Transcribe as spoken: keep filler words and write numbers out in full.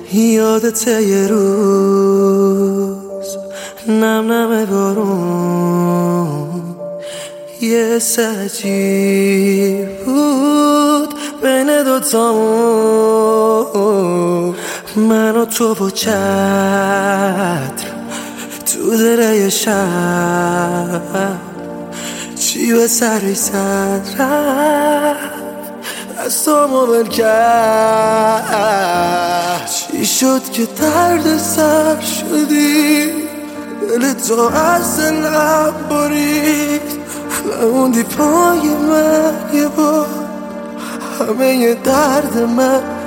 یادت یه روز نم نم بارون یه سجی بود بین دوتامون، من و تو با چتر تو دره شب چی به سری سر رفت از تو مبل کرد. چی شد که درد سر شدی، دل تو از دلم برید، موندی پای من یه بار همه درد من